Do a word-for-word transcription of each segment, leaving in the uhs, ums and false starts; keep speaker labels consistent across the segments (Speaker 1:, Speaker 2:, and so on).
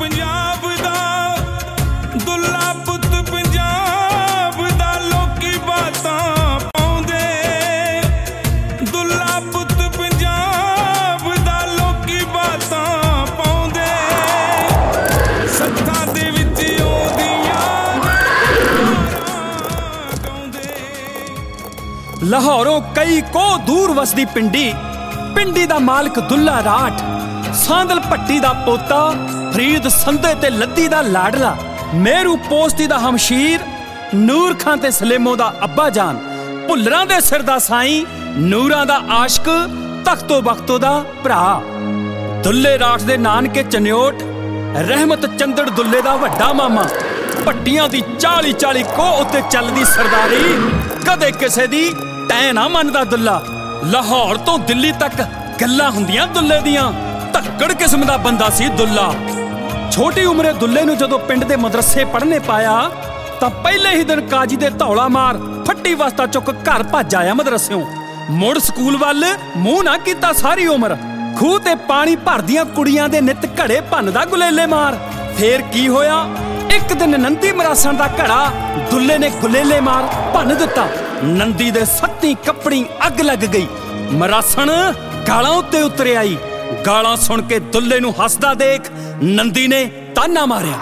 Speaker 1: पंजाब दा दुल्ला पुत पंजाब दा लोकी बातां पाउंदे दुल्ला पुत पंजाब दा लोकी बातां पाउंदे सत्थां दे विच ओदियां गाउंदे।
Speaker 2: लाहौरों कई को दूर वसदी पिंडी पिंडी दा मालक दुल्ला राठ सांदल भट्टी दा पोता फरीद संधे ते लद्दी दा लाडला मेरू पोस्ती दा हमशीर नूर खां ते सलेमो दा अब्बा जान भुल्लरां दे सिर दा साईं नूरां दा आशिक तख्तो बख्तो दा भरा दुल्ले राठ दे नानके चन्योट रहमत चंदड़ दुल्ले दा वड्डा मामा भट्टियां दी चाली चाली को उत्ते चलदी सरदारी कदे किसे दी तै ना मनदा दुल्ला। लाहौर तो दिल्ली तक गल्लां हुंदियां दुल्ले दियां धक्कड़ किस्म दा बंदा सी दुल्ला। छोटी उम्रे दुल्ले नूं जदों पिंड दे मदरसे पढ़ने पाया तां पहले ही दिन काजी दे धौला मार फट्टी वास्ता चुक घर भज आया मदरसेओं मुड़ स्कूल वल मूंह ना कीता सारी उम्र खूह ते पानी भरदियां कुड़ियां दे नित घड़े भनदा गुलेले मार। फेर की होया एक दिन नंदी मरासण दा घड़ा दुल्ले ने गुलेले मार भन दिता नंदी दे सत्ती कपड़ी अग लग गई मरासण गालां उत्ते उतरे आई गालां सुन के दुल्ले नूं हसदा देख नंदी ने ताना मारिया।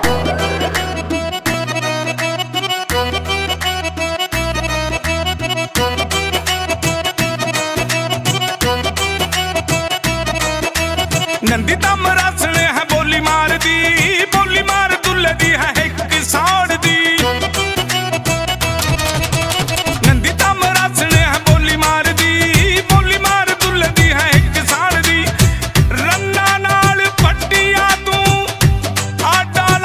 Speaker 1: नंदी दा मरासण है बोली मार दी बोली मार दुल्ले दी है एक साड़ दी नंदी दा मरासण है बोली मार दी बोली मार दुल्ले दी है एक साड़ दी रन्ना नाल पट्टिया तू आटा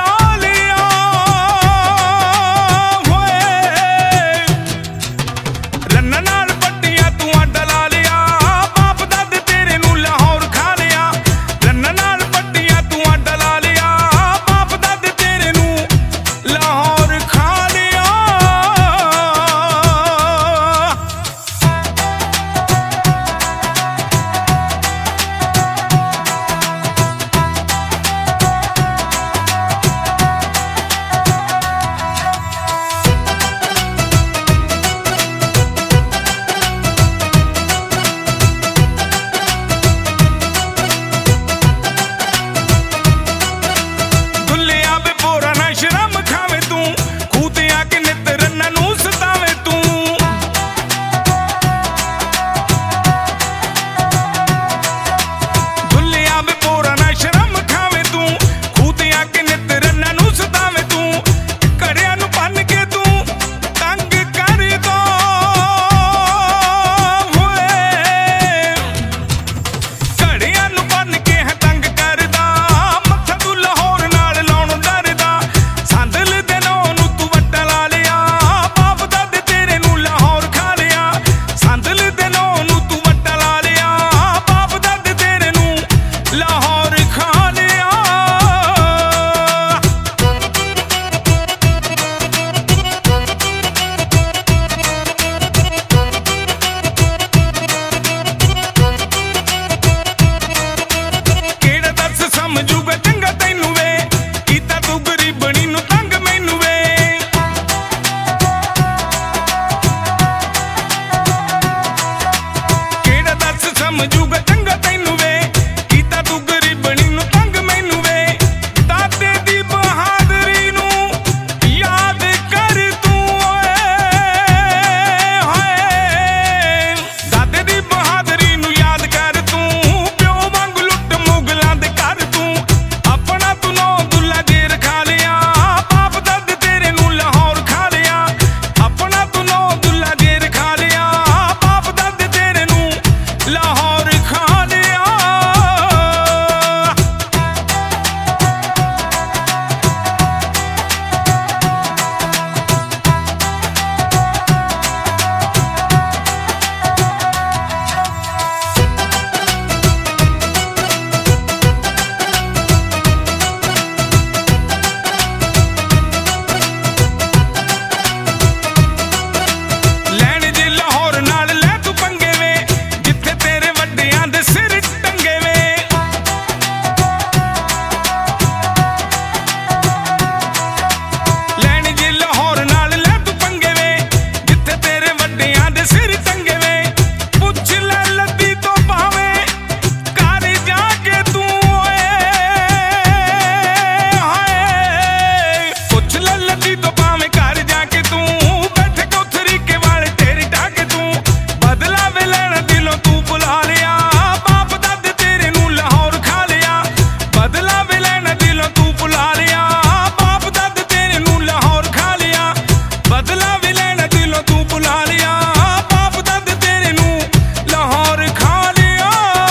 Speaker 1: लो पावे घर जाके तू बैठ कोथरी के वाले तेरी टाके तू बदला वे लेना दिलों तू बुला लिया बाप दादे तेरे नू लाहौर खा लिया बदला वे लेना दिलों तू बुला लिया बाप दादे तेरे नू लाहौर खा लिया बदला वे लेना दिलों तू बुला लिया बाप दादे तेरे नू लाहौर खा लिया।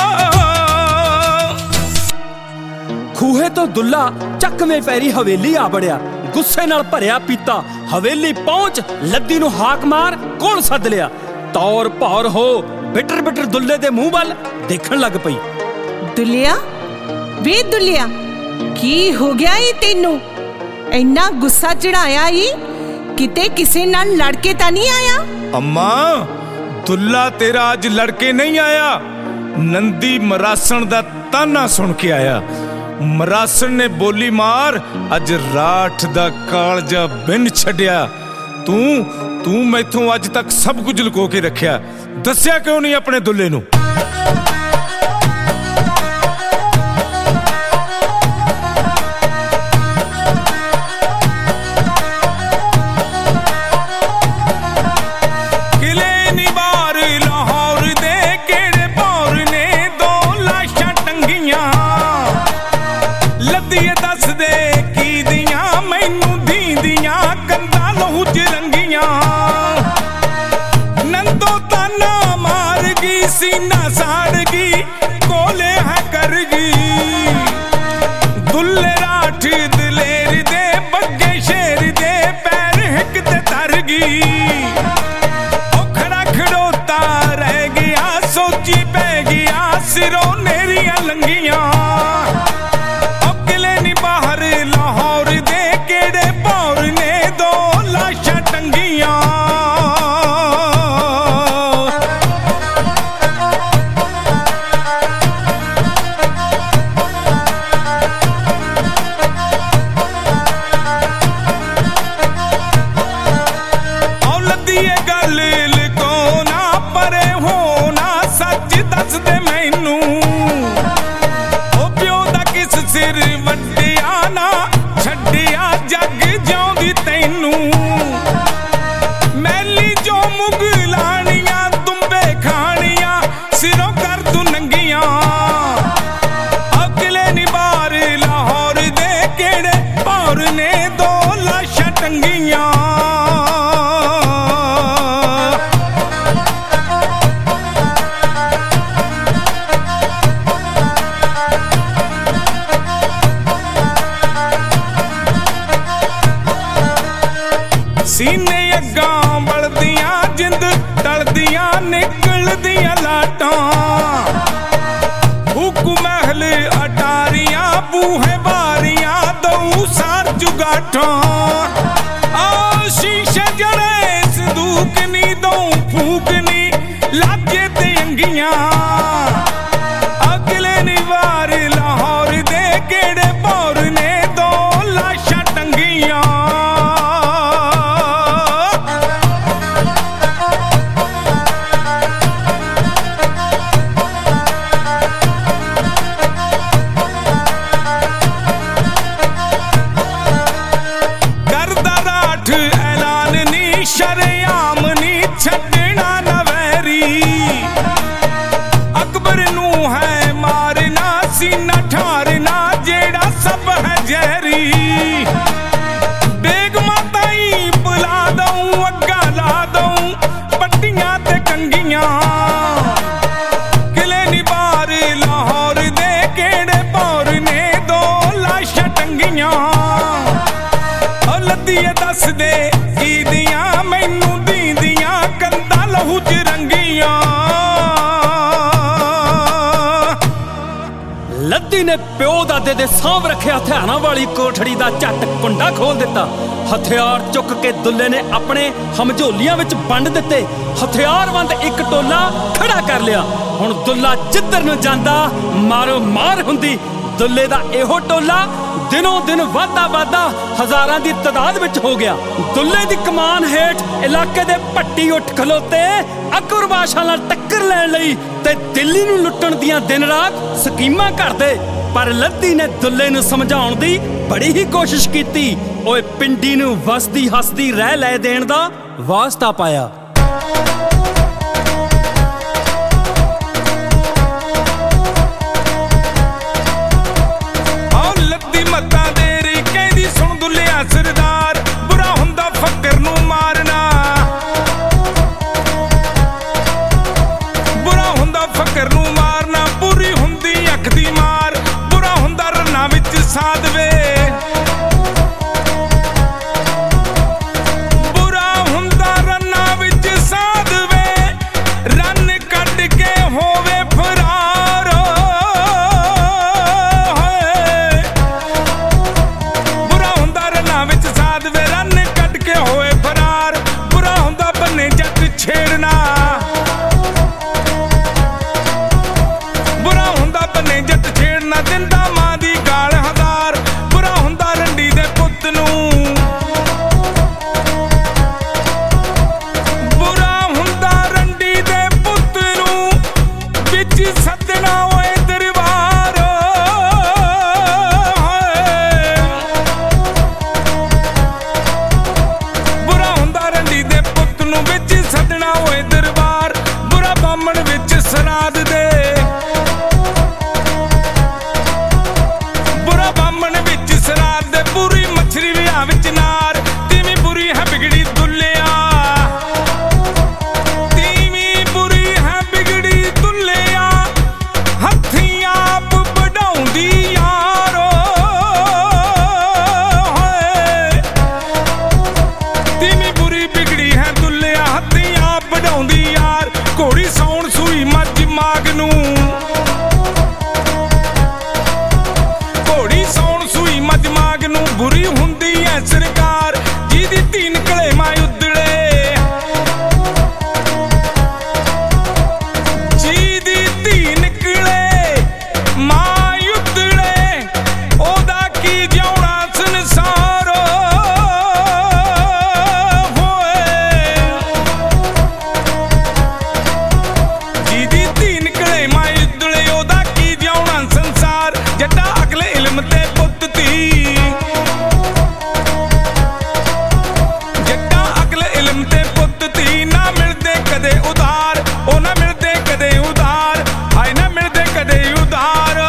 Speaker 2: ਖੂਹੇ ਤੋਂ ਦੁੱਲਾ ਚੱਕਵੇਂ ਪੈਰੀ ਹਵੇਲੀ ਆ ਬੜਿਆ ਗੁੱਸੇ ਨਾਲ ਭਰਿਆ ਪੀਤਾ ਹਵੇਲੀ ਪਹੁੰਚ ਲੱਦੀ ਨੂੰ ਹਾਕ ਮਾਰ ਕੋਲ ਸੱਦ ਲਿਆ ਤੌਰ ਭੌਰ ਹੋ ਬਿਟਰ ਬਿਟਰ ਦੁੱਲੇ ਦੇ ਮੂੰਹ ਵੱਲ ਦੇਖਣ ਲੱਗ ਪਈ।
Speaker 3: ਦੁੱਲਿਆ ਵੇ ਦੁੱਲਿਆ ਕੀ ਹੋ ਗਿਆ ਈ ਤੈਨੂੰ ਇੰਨਾ ਗੁੱਸਾ ਚੜਾਇਆ ਈ ਕਿਤੇ ਕਿਸੇ ਨਾਲ ਲੜ ਕੇ ਤਾਂ ਨਹੀਂ ਆਇਆ।
Speaker 1: अम्मा दुल्ला तेरा अज लड़के नहीं आया नंदी मरासण दा ताना सुन के आया मरासण ने बोली मार अज राठ दा कालजा बिन छड्या तू तू मैथों अज तक सब कुछ लुको के रखिया दस्या क्यों नहीं अपने दुल्ले नू। सीना साड़गी कोले है करगी दुल्ले राठ दलेर दे बग्गे शेर दे पैर हिक ते तरगी ओ खड़ा खड़ोता रह गया सोची पै गया सिरों नेरियां लंगियां ओ किले नी बाहर लाहौर दे केड़े पौर ने दो लाशां टंगियां। सीने अग्गां बलदियां जिंद टलदियां निकलदियां लाटां हुकू महल अटारियां बूहे बारियां दऊ सार जुगाठां आ शीशे जड़े संदूक नी दऊ फूकनी लागे ते अंगियां अगले नी वार लाहौर दे केड़े पौर ने दो लाशां टंगियां। दस दे ईदियां मैनू दीदियां कंधा लहू च रंगियां।
Speaker 2: ਲੱਦੀ ਨੇ ਪਿਓ ਦਾਦੇ ਦੇ ਸਾਂਭ ਰੱਖੇ ਹਥਿਆਰਾਂ ਵਾਲੀ ਕੋਠੜੀ ਦਾ ਝੱਟ ਕੁੰਡਾ ਖੋਲ ਦਿੱਤਾ ਹਥਿਆਰ ਚੁੱਕ ਕੇ ਦੁੱਲੇ ਨੇ ਆਪਣੇ ਹਮਝੋਲੀਆਂ ਵਿੱਚ ਵੰਡ ਦਿੱਤੇ ਹਥਿਆਰਬੰਦ ਇੱਕ ਟੋਲਾ ਖੜਾ ਕਰ ਲਿਆ ਹੁਣ ਦੁੱਲਾ ਜਿੱਧਰ ਨੂੰ ਜਾਂਦਾ ਮਾਰੋ ਮਾਰ ਹੁੰਦੀ ਦੁੱਲੇ ਦਾ ਇਹੋ ਟੋਲਾ ਦਿਨੋਂ ਦਿਨ ਵਾਧਾ ਵਾਧਾ ਹਜ਼ਾਰਾਂ ਦੀ ਤਾਦਾਦ ਵਿੱਚ ਹੋ ਗਿਆ ਦੁੱਲੇ ਦੀ ਕਮਾਨ ਹੇਠ ਇਲਾਕੇ ਦੇ ਭੱਟੀ ਉੱਠ ਖਲੋਤੇ ਅਕਬਰ ਬਾਦਸ਼ਾਹ ਨਾਲ ਟੱਕਰ ਲੈਣ ਲਈ ਤੇ ਦਿੱਲੀ ਨੂੰ ਲੁੱਟਣ ਦੀਆਂ ਦਿਨ ਰਾਤ ਸਕੀਮਾਂ ਘੜਦੇ ਪਰ ਲੱਦੀ ਨੇ ਦੁੱਲੇ ਨੂੰ ਸਮਝਾਉਣ ਦੀ बड़ी ही कोशिश कीती, ओए पिंडी नूं वसदी हसदी रह लै देण दा वास्ता पाया।
Speaker 1: सरदार बुरा हुंदा फकर नूं मारना, बुरा हुंदा फकर नूं मारना, बुरी हुंदी अख दी मार, बुरा हुंदा रन्ना विच साधवे, बुरा हुंदा रन्ना विच साधवे, रन कट के होवे फरार। बुरा हुंदा रन्ना विच साधवे, रन कट के होए फरार, बुरा हुंदा बन्ने जट छेड़ना, बुरा हुंदा बन्ने जट छेड़ना, दिंदा मां दी गाल हज़ार, बुरा हुंदा रंडी दे पुत्त नूं, बुरा हुंदा रंडी दे पुत्त नूं विच सदना ओए दरबार। बुरा हुंदा रंडी दे पुत्त नूं विच सदना ओए दरबार, बुरा बामण विच सराद दे, बुरा बामण विच सराद दे, बुरी मछली विआह विच नार, तीवी बुरी है बिगड़ी दुल्लिया, तीवी बुरी है बिगड़ी दुल्लिया, हत्थीं आप बढ़ाउंदी यारो। तीवी बुरी बिगड़ी है दुल्लिया, हत्थीं आप बढ़ाउंदी यार, घोड़ी सौण सूई मੱਝ माग नूं, घोड़ी सौण सूई मੱਝ माग नूं, बुरी हुंदी ऐ सरकार जिहदी धी निकले मां उदड़े, जिहदी धी निकले मां उदड़े, ओदा की जिउणा संसार होए। जिहदी धी निकले मां उदड़े, ओदा की जिउणा संसार, जट्टा अगले इल्म ते पुੱਤ धी, जट्टा अगले इल्म ते पुੱਤ धी, ना मिलदे कदे उधार, ओ ना मिलदे कदे उधार, हाय ना मिलदे कदे उधार।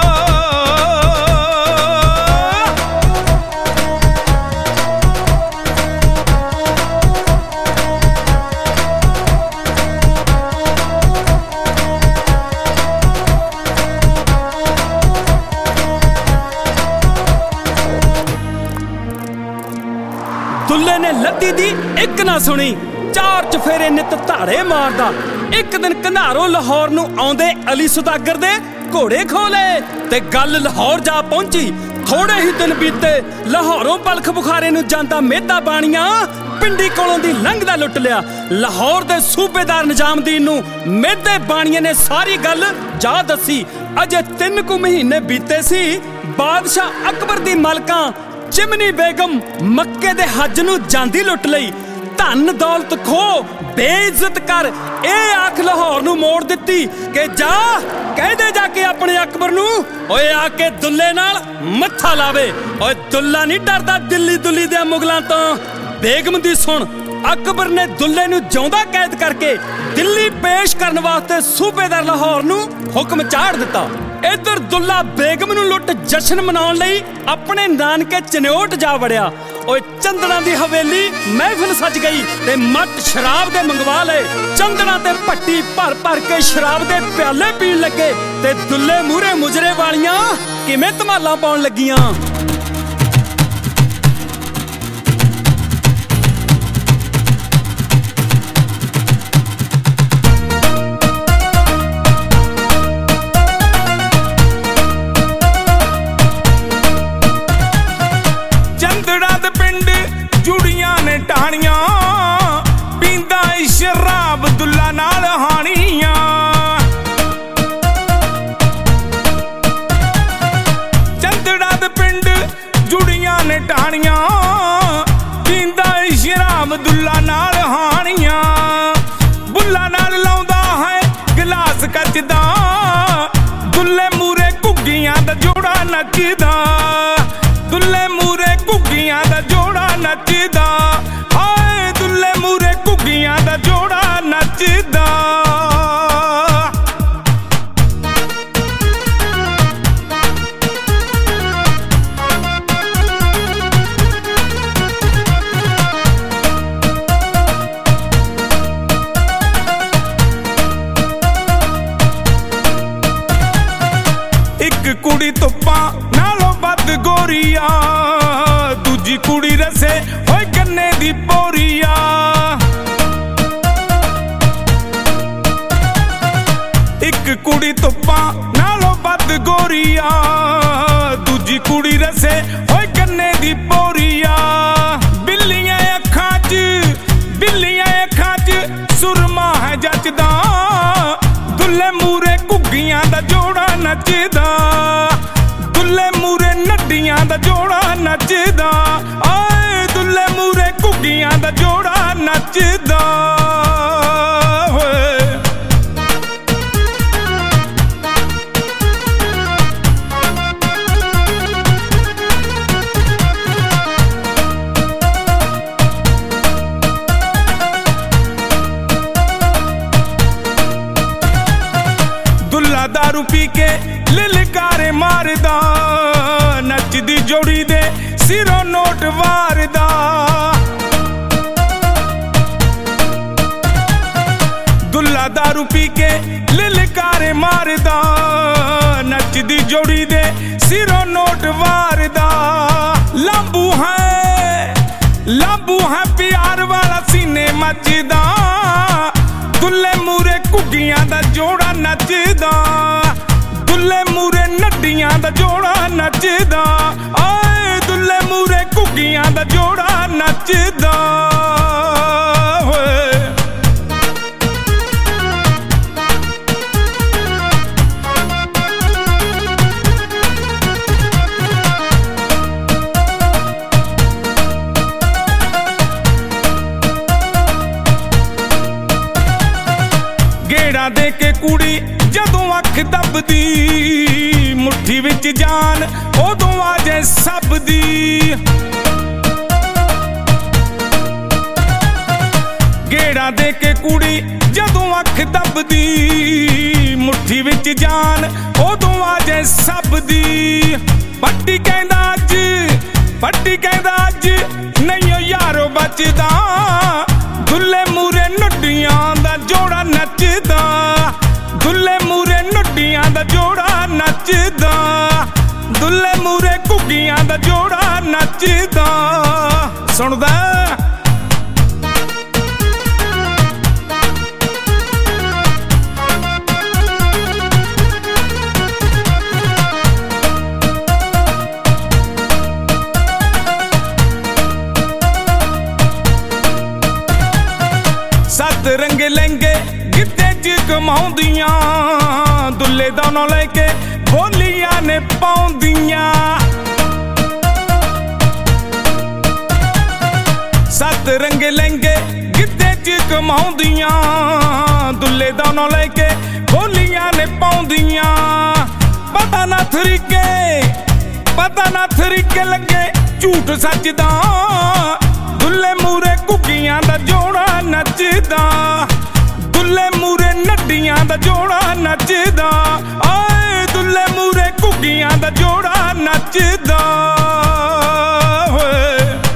Speaker 2: दुल्ले ने लद्दी दी एक ना सुनी, चार चफेरे नित धाड़े मारदा। एक दिन कंधारों लाहौर नूं आउंदे अली सुदागर दे घोड़े खोले ते गल लाहौर जा पहुंची। थोड़े ही दिन बीते, लाहौरों बलख बुखारे नूं जांदा मेहता बाणियां पिंडी कोलों दी लंघदा लुट लिया। लाहौर दे सूबेदार निजामुद्दीन नूं मेहते बाणियां ने सारी गल जा दसी। अजे तीन कु महीने बीते सी, बादशाह अकबर दी मलकां चिमनी बेगम मक्के दे हज नूं जांदी लुट लई। धन दौलत खो बेइज्जत कर ए आख लाहौर नूं मोड़ दित्ती कि जा कह दे जाके अपने अकबर नूं ओए आके दुल्ले नाल मत्था लावे। ओए दुल्ला नहीं डरदा दिल्ली दुल्ली दे मुगलां तो। बेगम दी सुन, अकबर ने दुल्ले नूं जिउंदा कैद करके दिल्ली पेश करन वास्ते सूबेदार लाहौर नूं हुक्म चाड़ दिता। इधर दुल्ला बेगम नूं लुट जश्न मनाउण लई अपने नानके चन्योट जा वड़िया। ओए चंदना दी हवेली महफिल सज गई ते मट शराब दे मंगवा लए। चंदना ते भट्टी भर भर के शराब दे प्याले पीण लगे ते दुल्ले मूहरे मुजरे वालियां किवें धमालां पाउण लगियां। शराब दुल्ला नाल हानियां, चंदड़ा दे पिंड जुड़ियां ने टाणियां, पींदा शराब दुल्ला नाल हानियां। बुल्ला नाल लाउंदा है गिलास कचदा, दुल्ले मूरे घुग्गियां दा जोड़ा नचदा। दुल्ले मूरे
Speaker 1: ਨੱਚਦਾ ਹਾਏ ਦੁੱਲੇ ਮੂਰੇ ਘੁੱਗੀਆਂ ਦਾ ਜੋੜਾ ਨੱਚਦਾ ਇੱਕ ਕੁੜੀ ਧੁੱਪਾਂ ਨਾਲੋਂ ਵੱਧ ਗੋਰੀ ਆ ਦੂਜੀ ਕੁੜੀ ਰਸੇ ਹੋਏ ਗੰਨੇ ਦੀ ਪੋਰੀ ਆ ਇੱਕ ਕੁੜੀ ਧੁੱਪਾਂ ਨਾਲੋਂ ਵੱਧ ਗੋਰੀ ਆ ਦੂਜੀ ਕੁੜੀ ਰਸੇ ਹੋਏ ਗੰਨੇ ਦੀ ਪੋਰੀ ਆ ਬਿੱਲੀਆਂ ਅੱਖਾਂ 'ਚ ਬਿੱਲੀਆਂ ਅੱਖਾਂ 'ਚ ਸੁਰਮਾ ਹੈ ਜੱਚਦਾ ਦੁੱਲੇ ਮੂਰੇ ਘੁੱਗੀਆਂ ਦਾ ਜੋੜਾ ਨੱਚਦਾ ਦੁੱਲੇ ਮੂਰੇ ਨੱਡੀਆਂ ਦਾ ਜੋੜਾ ਨੱਚਦਾ ਆਏ ਦੁੱਲੇ ਮੂਰੇ ਘੁੱਗੀਆਂ ਦਾ ਜੋੜਾ ਨੱਚਦਾ ਹੋਏ ਦੁੱਲਾ ਦਾਰੂ ਪੀ ਕੇ ਲਿਲਕਾਰੇ ਮਾਰਦਾ ਨੱਚਦੀ ਜੋੜੀ ਦੇ ਸਿਰੋਂ ਨੋਟ ਵਾਰਦਾ ਦੁੱਲਾ ਦਾਰੂ ਪੀ ਕੇ ਲਿਲਕਾਰੇ ਮਾਰਦਾ ਨੱਚਦੀ ਜੋੜੀ ਦੇ ਸਿਰੋਂ ਨੋਟ ਵਾਰਦਾ ਲਾਂਬੂ ਹੈ ਲਾਂਬੂ ਹੈ ਪਿਆਰ ਵਾਲਾ ਸੀਨੇ ਮੱਚਦਾ ਦੁੱਲੇ ਮੂਰੇ ਘੁੱਗੀਆਂ ਦਾ ਜੋੜਾ ਨੱਚਦਾ ਦੁੱਲੇ ਮੂਰੇ ਨੱਡੀਆਂ ਦਾ ਜੋੜਾ ਨੱਚਦਾ ਆਏ ਦੁੱਲੇ ਮੂਰੇ ਘੁੱਗੀਆਂ ਦਾ ਜੋੜਾ ਨੱਚਦਾ ਹੋਏ ਗੇੜਾ ਦੇ ਕੇ ਕੁੜੀ ਜਦੋਂ ਅੱਖ ਦੱਬਦੀ ਮੁੱਠੀ ਵਿੱਚ ਜਾਨ ਉਦੋਂ ਆ ਜਾਏ ਸਭ ਦੀ ਗੇੜਾ ਦੇ ਕੇ ਕੁੜੀ ਜਦੋਂ ਅੱਖ ਦੱਬਦੀ ਮੁੱਠੀ ਵਿੱਚ ਜਾਨ ਉਦੋਂ ਆ ਜਾਏ ਸਭ ਦੀ ਪੱਟੀ ਕਹਿੰਦਾ ਅੱਜ ਪੱਟੀ ਕਹਿੰਦਾ ਅੱਜ ਨਹੀਂ ਯਾਰੋ ਬਚਦਾ ਦੁੱਲੇ ਮੂਰੇ ਨੱਡੀਆਂ ਦਾ ਜੋੜਾ ਨੱਚਦਾ ਦੁੱਲੇ ਮੂਰੇ ਨੱਡੀਆਂ ਦਾ ਜੋੜਾ ਨੱਚਦਾ ਦੁੱਲੇ ਮੂਰੇ ਘੁੱਗੀਆਂ ਦਾ ਜੋੜਾ ਨੱਚਦਾ ਸੁਣਦਾ ਸੱਤ ਰੰਗੇ ਲਹਿੰਗੇ ਗਿੱਧੇ 'ਚ ਕਮਾਉਂਦੀਆਂ ਦੁੱਲੇ ਦਾ ਨਾਂ ਲੈ ਕੇ ਬੋਲੀਆਂ ਨੇ ਪਾਉਂਦੀਆਂ ਸੱਤ ਰੰਗੇ ਲਹਿੰਗੇ ਗਿੱਧੇ 'ਚ ਕਮਾਉਂਦੀਆਂ ਦੁੱਲੇ ਦਾ ਨਾਂ ਲੈ ਕੇ ਬੋਲੀਆਂ ਨੇ ਪਾਉਂਦੀਆਂ ਪਤਾ ਨਾ ਤਰੀਕੇ ਪਤਾ ਨਾ ਤਰੀਕੇ ਲੱਗੇ ਝੂਠ ਸੱਚ ਦਾ ਦੁੱਲੇ ਮੂਰੇ ਘੁੱਗੀਆਂ ਦਾ ਜੋੜਾ ਨੱਚਦਾ ਦੁੱਲੇ ਮੂਰੇ ਨੱਡੀਆਂ ਦਾ ਜੋੜਾ ਨੱਚਦਾ ਆਏ ਦੁੱਲੇ ਮੂਰੇ ਘੁੱਗੀਆਂ ਦਾ ਜੋੜਾ ਨੱਚਦਾ ਹੋਏ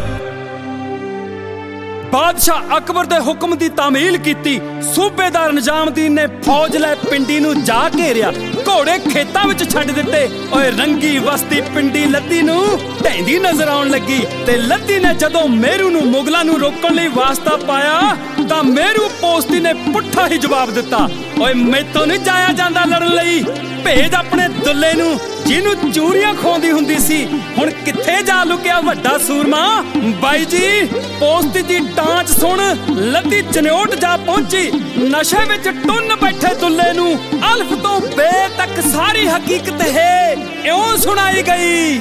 Speaker 2: ਬਾਦਸ਼ਾਹ ਅਕਬਰ ਦੇ ਹੁਕਮ ਦੀ ਤਾਮੀਲ ਕੀਤੀ ਸੂਬੇਦਾਰ ਨਿਜ਼ਾਮਦੀਨ ਨੇ ਫੌਜ ਲੈ ਪਿੰਡੀ ਨੂੰ ਜਾ ਘੇਰਿਆ ਘੋੜੇ ਖੇਤਾਂ ਵਿੱਚ ਛੱਡ ਦਿੱਤੇ ਓਏ ਰੰਗੀ ਵਸਦੀ ਪਿੰਡੀ ਲੱਦੀ ਨੂੰ ਢਹਿੰਦੀ ਨਜ਼ਰ ਆਉਣ ਲੱਗੀ ਤੇ ਲੱਦੀ ਨੇ ਜਦੋਂ ਮੇਰੂ ਨੂੰ ਮੁਗਲਾਂ ਨੂੰ ਰੋਕਣ ਲਈ ਵਾਸਤਾ ਪਾਇਆ ਤਾਂ ਮੇਰੂ ਪੋਸਤੀ ਨੇ ਪੁੱਠਾ ਹੀ ਜਵਾਬ ਦਿੱਤਾ ਓਏ ਮੈਥੋਂ ਨਹੀਂ ਜਾਇਆ ਜਾਂਦਾ ਲੜਨ ਲਈ ਭੇਜ ਆਪਣੇ ਦੁੱਲੇ ਨੂੰ ਜਿਹਨੂੰ ਚੂੜੀਆਂ ਖੋਂਦੀ ਹੁੰਦੀ ਸੀ ਹੁਣ ਕਿੱਥੇ ਜਾ ਲੁਕਿਆ ਵੱਡਾ ਸੂਰਮਾ ਬਾਈ ਜੀ ਪੋਸਤੀ ਦੀ ਟਾਂਚ ਸੁਣ ਲੱਦੀ ਚਨਿਓਟ ਜਾ ਪਹੁੰਚੀ ਨਸ਼ੇ ਵਿੱਚ ਟੁੰਨ ਬੈਠੇ ਦੁੱਲੇ ਨੂੰ ਅਲਫ ਤੋਂ ਬੇ ਤੱਕ ਸਾਰੀ ਹਕੀਕਤ ਹੈ ਇਉਂ ਸੁਣਾਈ ਗਈ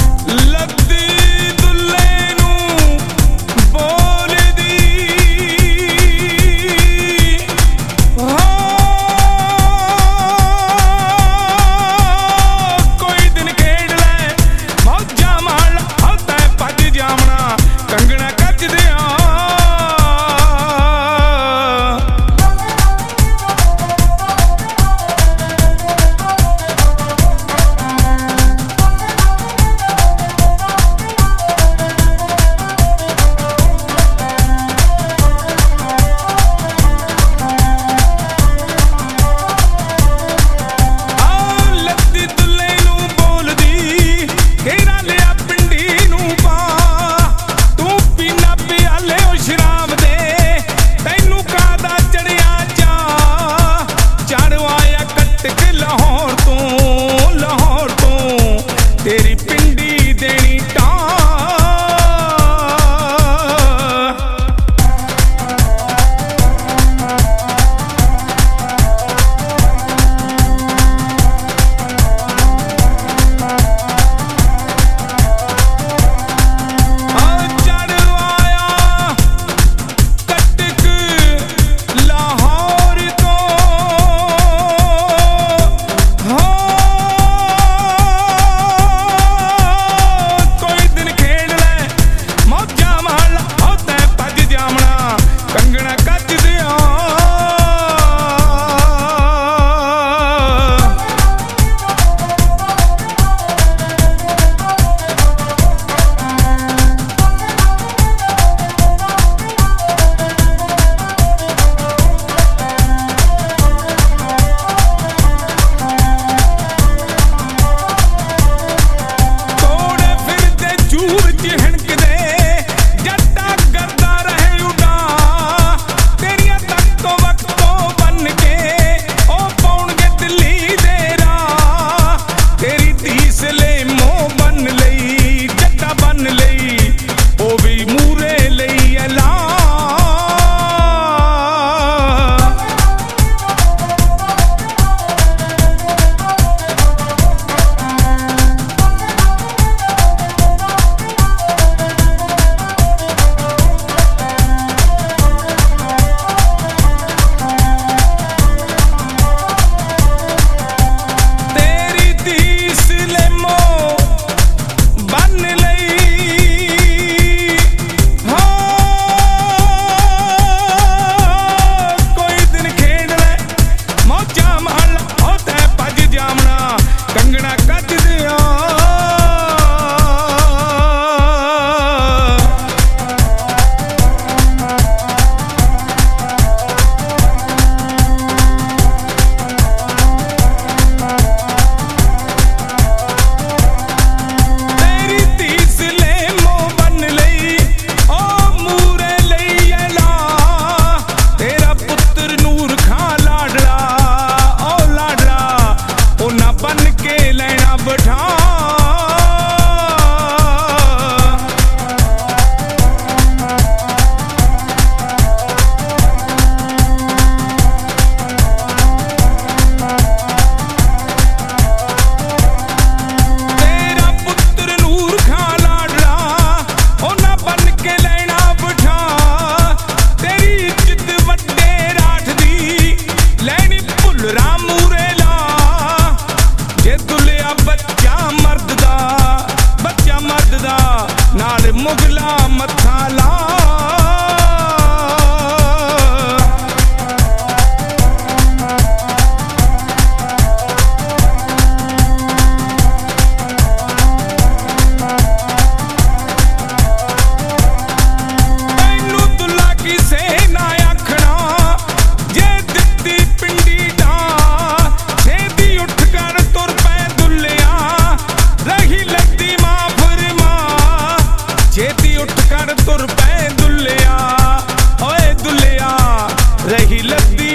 Speaker 1: ਲੱਦੀ ਦੁੱਲੇ ਨੂੰ ਬੋਲਦੀ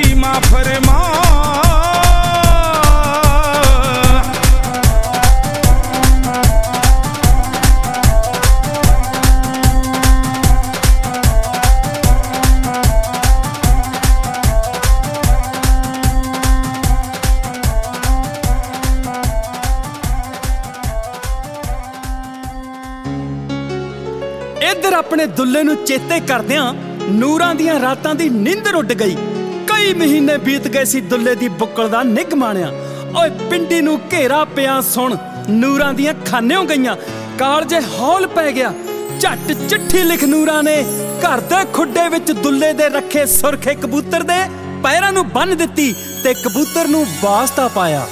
Speaker 1: तेरी माँ फरमा।
Speaker 2: इधर अपने दुल्ले नूं चेते करदियां ਨੂਰਾਂ ਦੀਆਂ ਰਾਤਾਂ ਦੀ ਨੀਂਦਰ ਉੱਡ ਗਈ। ਕਈ ਮਹੀਨੇ ਬੀਤ ਗਏ ਸੀ ਦੁੱਲੇ ਦੀ ਬੁੱਕਲ ਦਾ ਨਿੱਘ ਮਾਣਿਆ। ਓਏ ਪਿੰਡੀ ਨੂੰ ਘੇਰਾ ਪਿਆ ਸੁਣ, ਨੂਰਾਂ ਦੀਆਂ ਖਾਨਿਓਂ ਗਈਆਂ। ਕਾਲਜੇ ਹੌਲ ਪੈ ਗਿਆ, ਝੱਟ ਚਿੱਠੀ ਲਿਖ ਨੂਰਾਂ ਨੇ ਘਰ ਦੇ ਖੁੱਡੇ ਵਿੱਚ ਦੁੱਲੇ ਦੇ ਰੱਖੇ ਸੁਰਖੇ ਕਬੂਤਰ ਦੇ ਪੈਰਾਂ ਨੂੰ ਬੰਨ੍ਹ ਦਿੱਤੀ ਤੇ ਕਬੂਤਰ ਨੂੰ ਵਾਸਤਾ ਪਾਇਆ।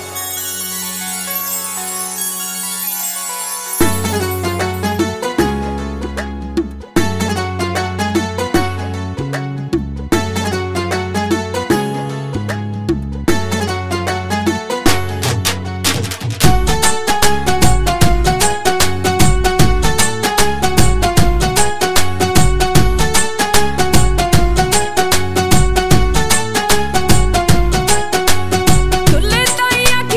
Speaker 4: ਦੁੱਲੇ ਤਾਈਆਂ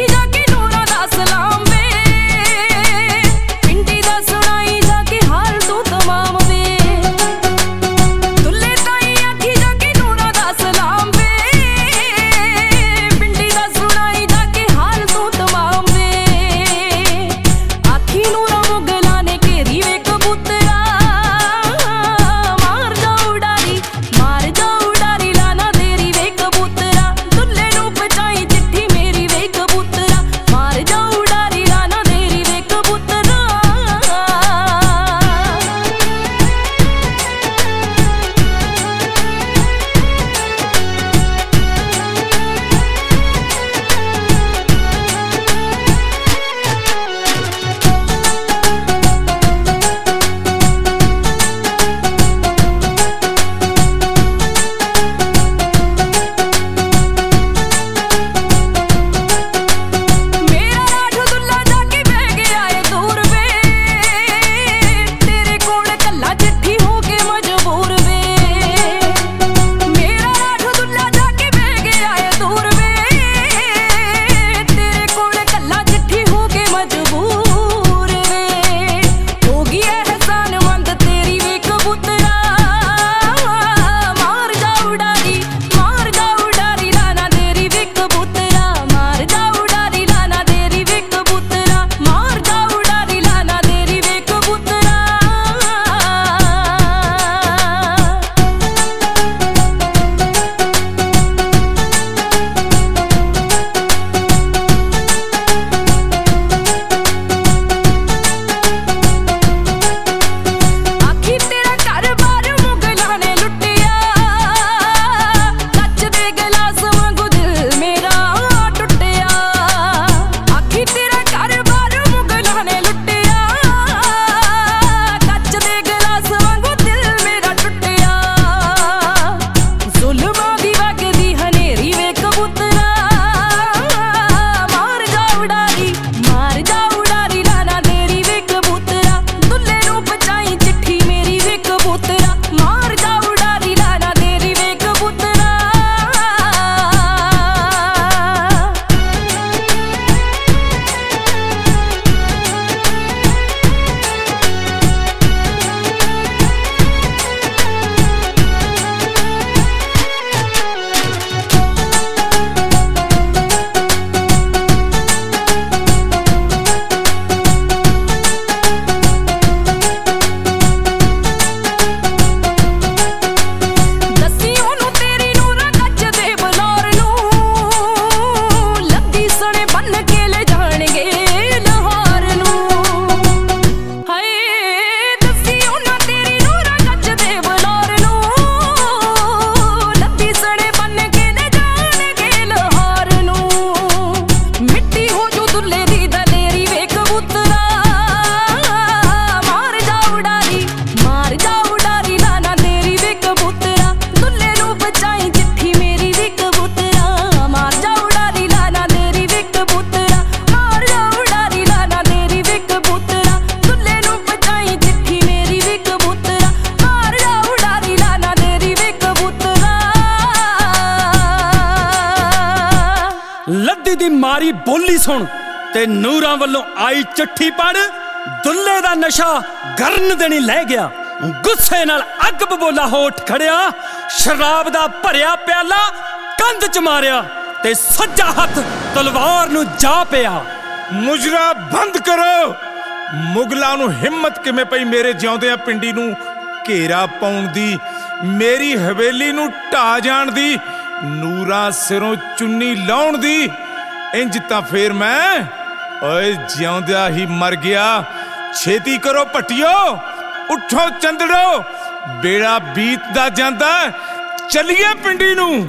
Speaker 2: ਲੱਦੀ ਦੀ ਮਾਰੀ ਬੋਲੀ ਸੁਣ ਤੇ ਨੂਰਾਂ ਵੱਲੋਂ ਆਈ ਚਿੱਠੀ ਪੜ। ਦੁੱਲੇ ਦਾ ਨਸ਼ਾ ਗਰਨ ਦੇਣੀ ਲੈ ਗਿਆ, ਗੁੱਸੇ ਨਾਲ ਅੱਗ ਬਬੋਲਾ ਹੋਠ ਖੜਿਆ। ਸ਼ਰਾਬ ਦਾ ਭਰਿਆ ਪਿਆਲਾ ਕੰਧ ਚ ਮਾਰਿਆ ਤੇ ਸੱਜਾ ਹੱਥ ਤਲਵਾਰ ਨੂੰ ਜਾ ਪਿਆ।
Speaker 1: ਮੁਜਰਾ ਬੰਦ ਕਰੋ। ਮੁਗਲਾਂ ਨੂੰ ਹਿੰਮਤ ਕਿਵੇਂ ਪਈ ਮੇਰੇ ਜਿਉਂਦਿਆਂ ਪਿੰਡੀ ਨੂੰ ਘੇਰਾ ਪਾਉਣ ਦੀ, ਮੇਰੀ ਹਵੇਲੀ ਨੂੰ ਢਾਹ ਜਾਣ ਦੀ, ਨੂਰਾਂ ਸਿਰੋਂ ਚੁੰਨੀ ਲਾਉਣ ਦੀ। ਇੰਜ ਤਾਂ ਫੇਰ ਮੈਂ ਓਏ ਜਿਉਂਦਿਆਂ ਹੀ ਮਰ ਗਿਆ। ਛੇਤੀ ਕਰੋ ਭੱਟਿਓ, ਉੱਠੋ ਚੰਦੜੋ, ਬੇੜਾ ਬੀਤਦਾ ਜਾਂਦਾ, ਚੱਲੀਏ ਪਿੰਡੀ ਨੂੰ।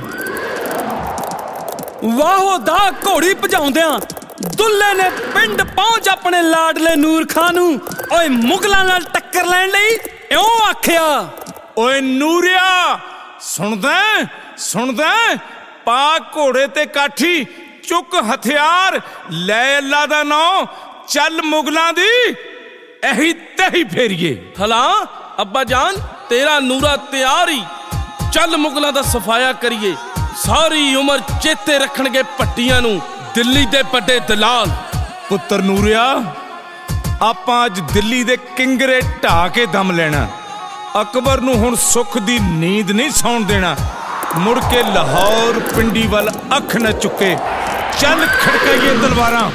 Speaker 2: ਵਾਹੋ ਦਾ ਘੋੜੀ ਭਜਾਉਂਦਿਆਂ ਦੁੱਲੇ ਨੇ ਪਿੰਡ ਪਹੁੰਚ ਆਪਣੇ ਲਾਡਲੇ ਨੂਰ ਖਾਂ ਨੂੰ ਓਏ ਮੁਗਲਾਂ ਨਾਲ ਟੱਕਰ ਲੈਣ ਲਈ ਇਉਂ ਆਖਿਆ।
Speaker 1: ਓਏ ਨੂਰਿਆ, ਸੁਣਦਾ ਸੁਣਦਾ, ਪਾ ਘੋੜੇ ਤੇ ਕਾਠੀ, ਚੁੱਕ ਹਥਿਆਰ, ਲੈ ਅੱਲਾ ਦਾ ਨਾਂ, ਚੱਲ ਮੁਗਲਾਂ ਦੀ ਇਹੀ ਤਹੀ ਫੇਰੀਏ।
Speaker 4: ਹਲਾ ਅੱਬਾ ਜਾਨ, ਤੇਰਾ ਨੂਰਾ ਤਿਆਰ ਹੀ, ਚੱਲ ਮੁਗਲਾਂ ਦਾ ਸਫਾਇਆ ਕਰੀਏ। ਸਾਰੀ ਉਮਰ ਚੇਤੇ ਰੱਖਣਗੇ ਪੱਟੀਆਂ ਨੂੰ ਦਿੱਲੀ ਦੇ ਵੱਡੇ ਦਲਾਲ।
Speaker 1: ਪੁੱਤਰ ਨੂਰਿਆ, ਆਪਾਂ ਅੱਜ ਦਿੱਲੀ ਦੇ ਕਿੰਗਰੇ ਢਾਹ ਕੇ ਦਮ ਲੈਣਾ। ਅਕਬਰ ਨੂੰ ਹੁਣ ਸੁੱਖ ਦੀ ਨੀਂਦ ਨਹੀਂ ਸੌਣ ਦੇਣਾ। ਮੁੜ ਕੇ ਲਾਹੌਰ ਪਿੰਡੀ ਵੱਲ ਅੱਖ ਨਾ ਚੁੱਕੇ। ਚੱਲ ਖੜਕਾਈਏ ਤਲਵਾਰਾਂ।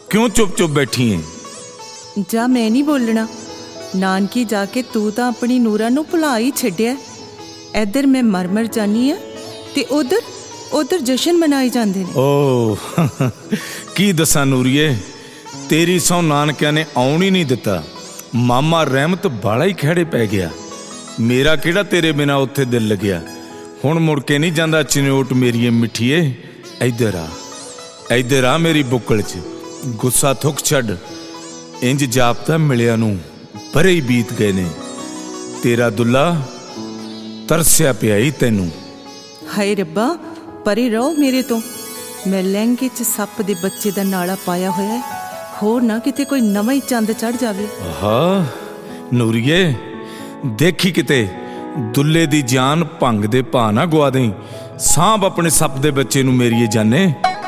Speaker 1: क्यों चुप चुप बैठी है?
Speaker 3: जा मैं नहीं बोलना। नानकी जाके तू तो अपनी नूरा नू भुला ही छड्डिया। इधर मैं मर मर जानी आ ते उधर उधर जशन मनाए जांदे ने।
Speaker 1: ओ की दसा नूरीए, तेरी सौ नानकिया ने आउण ही नहीं दिता। मामा रहमत बाला ही खड़े पै गया। मेरा किहड़ा तेरे बिना उत्थे दिल लग्या। हुण मुड़ के नहीं जांदा चिनोट मेरी मिठीए। इधर आ, इधर आ मेरी बुक्कल च। गुस्सा थुक छड्ड। इंज जापता मिलिया नूं बरे ही बीत गए ने। तेरा दुल्ला तरसिया पिया ही तैनूं।
Speaker 3: हाय रब्बा, परे रहो मेरे तो। मैं लहंगे च सप दे बच्चे दा नाड़ा पाया होया है। होर ना किते कोई नवां ही चंद चढ़ जावे।
Speaker 1: हाँ नूरीए, देखी किते दुल्ले दी जान भंग दे भा ना गवा दें। सांभ अपने सप दे बच्चे नूं मेरीए जाने।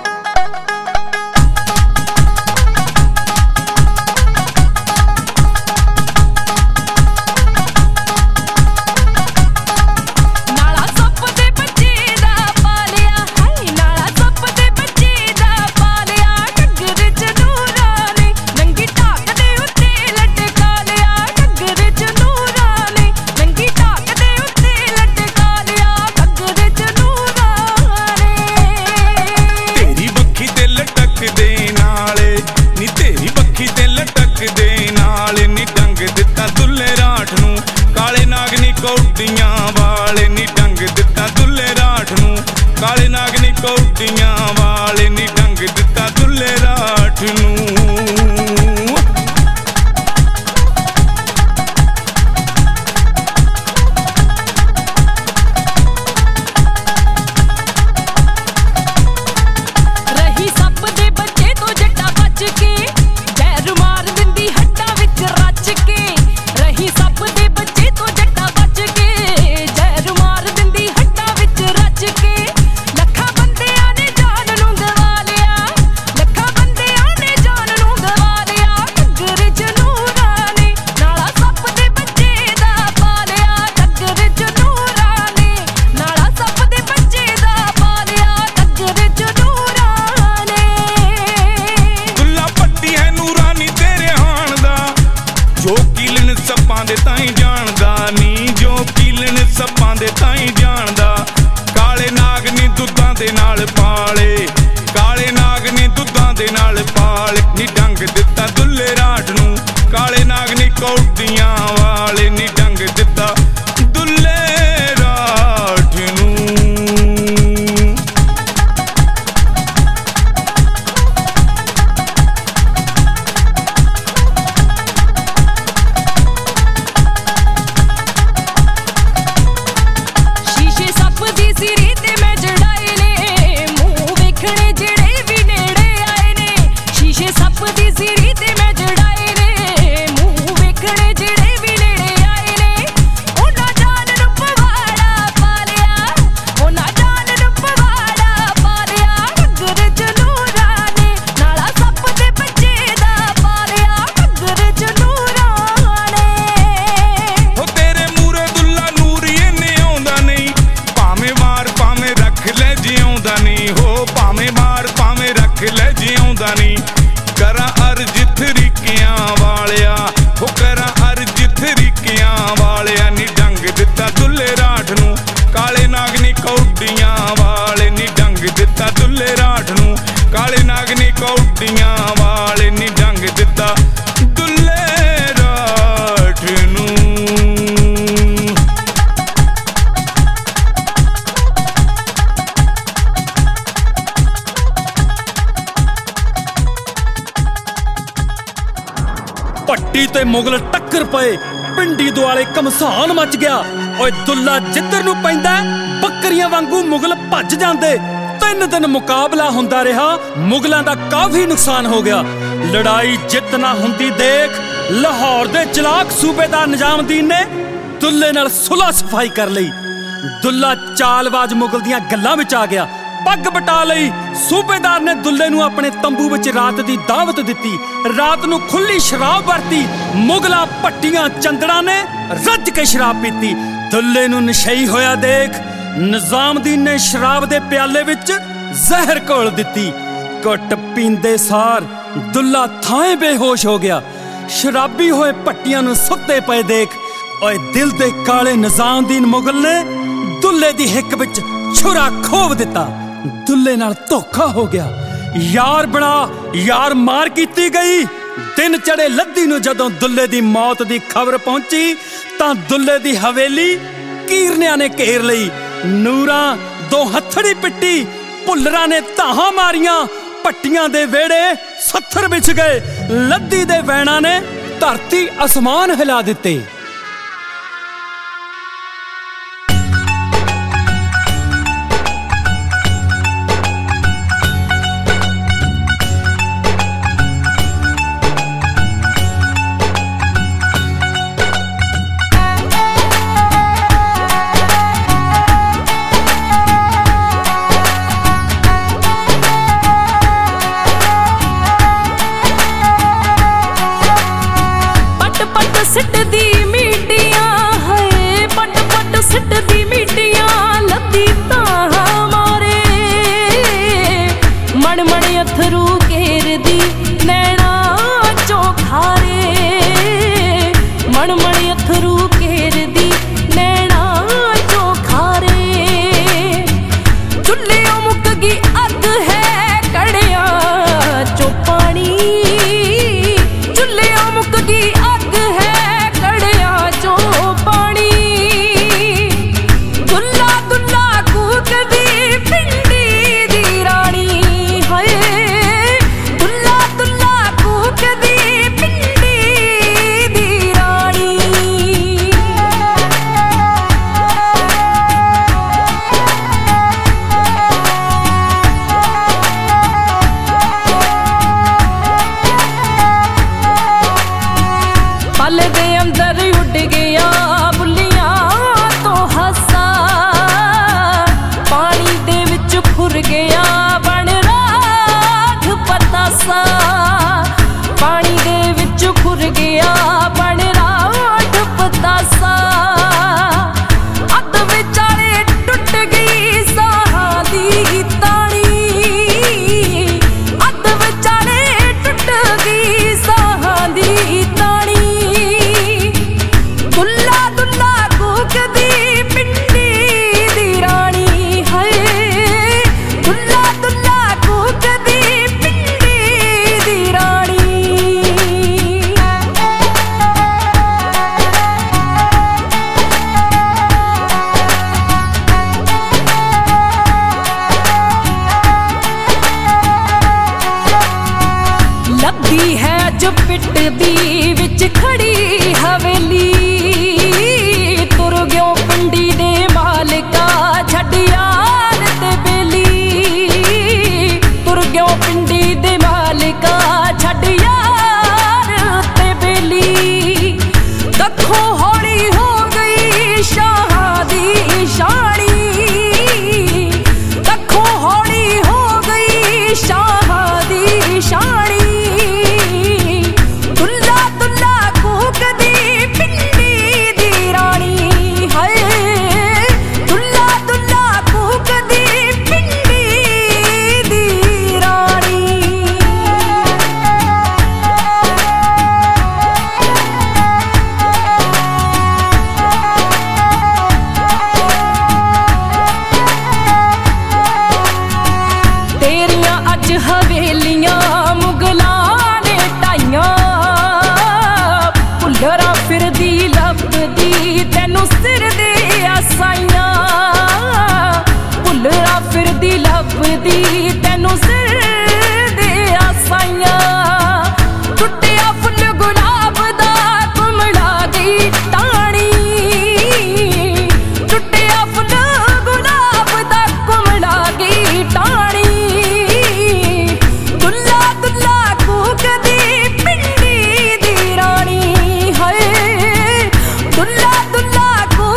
Speaker 2: पट्टी ते मुगल टक्कर पे। पिंडी दुआले घमसान मच गया। ओए दुल्ला जिधर नूं पैंदा बकरियां वांगू मुगल भज जांदे। तीन दिन मुकाबला हुंदा रहा। मुगलां दा काफी नुकसान हो गया। लड़ाई जित ना हुंदी देख लाहौर दे चलाक सूबेदार निजामुद्दीन ने दुल्ले नाल सुलह सफाई कर लई। दुल्ला चालबाज मुगल दियां गल्लां विच आ गया। पग बटा लई। सूबेदार ने दुल्ले नूं अपने तंबू विच रात दी दावत दित्ती। रात नूं खुली शराब वरती। मुगला पट्टियां चंदड़ा ने रज के शराब पीती। दुल्ले नूं नशई होया देख निजामुद्दीन ने शराब दे प्याले विच जहर घोल दित्ती। घुट पींदे सार दुल्ला थाए बेहोश हो गया। शराबी होए पट्टियां नूं सुत्ते पे देख ओए दिल दे काले निजामुद्दीन मुगल ने दुल्ले दी हिक विच छुरा खोव दिता। दुल्ले नाल धोखा हो गया। यार बना यार मार कीती गई। दिन चढ़े लद्दी नूं जदों दुल्ले दी मौत दी खबर पहुंची तां दुल्ले दी हवेली कीरनियां ने घेर लई। नूरां दो हथड़ी पिट्टी, भुल्लरां ने धाहां मारियां। पट्टियां दे वेड़े सत्थर बिछ गए। लद्दी दे वैणां ने धरती आसमान हिला दिते।
Speaker 5: सिटदी मीटियां है पट पट सिटदी मीटियां लद्दी ताहां मारे मण मण अथरू घेरदी नैना चों खारे मण मण अथरू घेरदी नैना चों खारे चुल्लियों मुक गई अग है कड़िया चो पानी चुल्लियों मुक गई अग है पल दे अंदर उड़ गया बुलियां तो हसा पानी दे विच खुर गया बन राठ पतासा पानी दे विच खुर गया बन राठ पतासा अध विचाले टुट गई साहां दी तानी अध विचाले टुट गई साहां दी तानी दुल्ला दुल्ला कूकदी पिंडी दी रानी है दुल्ला दुल्ला कूकदी पिंडी दी रानी लद्दी है जो पिटदी विच खड़ी हवेली तुर गयो पिंडी दे मालिका छड्ड यार ते बेली तुर गयो पिंडी दे मालिका छड्ड यार ते बेली कखों हौली हो गई शाहां दी शानी कखों हौली हो गई शाहां दी शानी दुल्ला दुल्ला कूकदी पिंडी दी रानी है दुल्ला दुल्ला कूकदी पिंडी दी रानी तेरियां अज हवेलियां मुगलां ने ढाइयां भुल्लरा फिरदी लभदी तैनू सिर दे आसाइयां भुल्लरा फिरदी लभदी तैनू सिर दे आसाइयां टुटिया फुल गुलाब दा कुमड़ा दी टाणी टुटिया फुल गुलाब दा कुमड़ा दी टाणी दुल्ला दुल्ला कूकदी पिंडी दी रानी है दुल्ला दुल्ला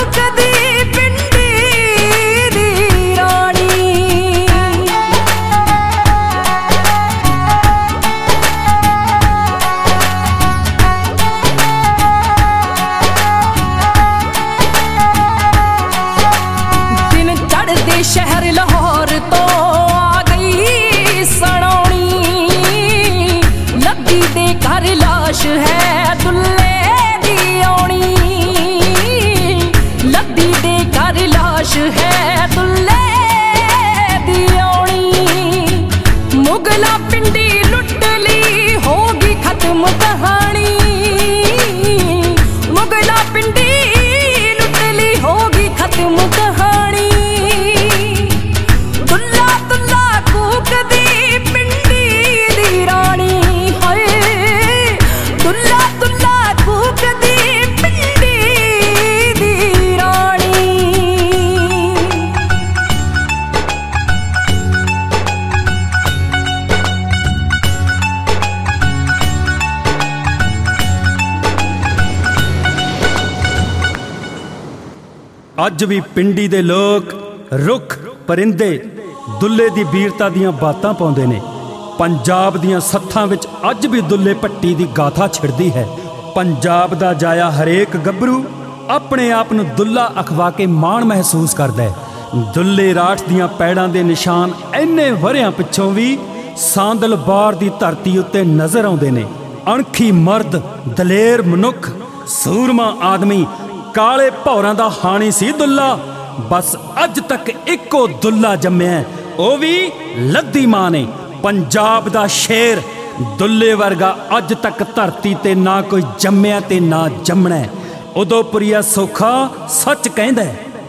Speaker 2: ਅੱਜ ਵੀ ਪਿੰਡੀ ਦੇ ਲੋਕ ਰੁੱਖ ਪਰਿੰਦੇ ਦੁੱਲੇ ਦੀ ਵੀਰਤਾ ਦੀਆਂ ਬਾਤਾਂ ਪਾਉਂਦੇ ਨੇ। ਪੰਜਾਬ ਦੀਆਂ ਸੱਥਾਂ ਵਿੱਚ ਅੱਜ ਵੀ ਦੁੱਲੇ ਭੱਟੀ ਦੀ ਗਾਥਾ ਛਿੜਦੀ ਹੈ। ਪੰਜਾਬ ਦਾ ਜਾਇਆ ਹਰੇਕ ਗੱਭਰੂ ਆਪਣੇ ਆਪ ਨੂੰ ਦੁੱਲਾ ਅਖਵਾ ਕੇ ਮਾਣ ਮਹਿਸੂਸ ਕਰਦਾ ਹੈ। ਦੁੱਲੇ ਰਾਠ ਦੀਆਂ ਪੈੜਾਂ ਦੇ ਨਿਸ਼ਾਨ ਇੰਨੇ ਵਰ੍ਹਿਆਂ ਪਿੱਛੋਂ ਵੀ ਸਾਂਦਲ ਬਾਰ ਦੀ ਧਰਤੀ ਉੱਤੇ ਨਜ਼ਰ ਆਉਂਦੇ ਨੇ। ਅਣਖੀ ਮਰਦ, ਦਲੇਰ ਮਨੁੱਖ, ਸੂਰਮਾ ਆਦਮੀ, ਕਾਲੇ ਭੌਰਾਂ ਦਾ ਹਾਣੀ ਸੀ ਦੁੱਲਾ। ਬਸ ਅੱਜ ਤੱਕ ਇੱਕੋ ਦੁੱਲਾ ਜੰਮਿਆ, ਉਹ ਵੀ ਲੱਦੀ ਮਾਂ ਨੇ। ਪੰਜਾਬ ਦਾ ਸ਼ੇਰ ਦੁੱਲੇ ਵਰਗਾ ਅੱਜ ਤੱਕ ਧਰਤੀ ਤੇ ਨਾ ਕੋਈ ਜੰਮਿਆ ਤੇ ਨਾ ਜੰਮਣਾ। ਉਦੋਪੁਰੀਆ ਸੋਖਾ ਸੱਚ ਕਹਿੰਦਾ।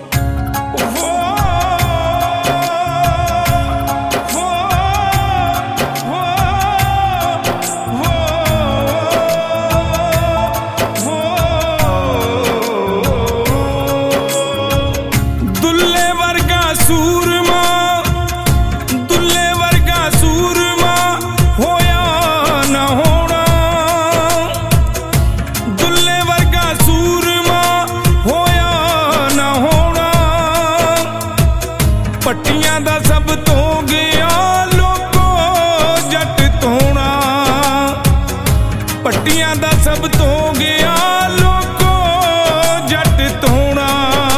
Speaker 1: ਪੱਟੀਆਂ ਦਾ ਸਭ ਤੋਂ ਗਿਆ ਲੋਕੋ ਜੱਟ ਧੋਣਾ, ਪੱਟੀਆਂ ਦਾ ਸਭ ਤੋਂ ਗਿਆ ਲੋਕੋ ਜੱਟ ਧੋਣਾ।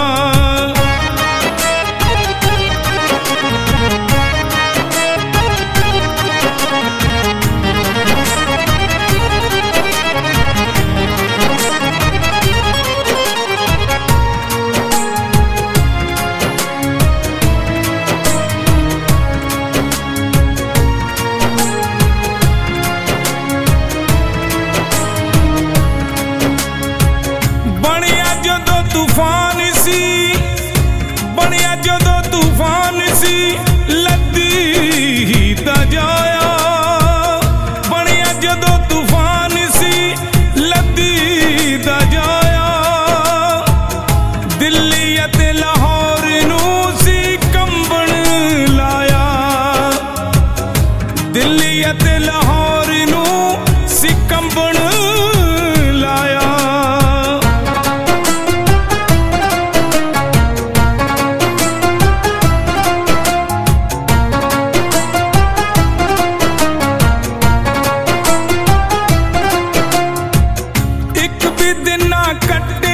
Speaker 1: ਤੂਫਾਨ ਸੀ ਬਣਿਆ ਜਦੋਂ ਤੂਫਾਨ ਸੀ, ਲੱਦੀ ਦਾ ਜਾਇਆ ਬਣਿਆ ਜਦੋਂ ਤੂਫਾਨ ਸੀ, ਲੱਦੀ ਦਾ ਜਾਇਆ। ਦਿੱਲੀ ਅਤੇ ਲਾਹੌਰ ਨੂੰ ਸੀ ਕੰਬਣ ਲਾਇਆ, ਦਿੱਲੀ ਅਤੇ ਲਾਹੌਰ ਨੂੰ ਸੀ ਕੰਬਣ ਲਾਇਆ। ਕੱਟੇ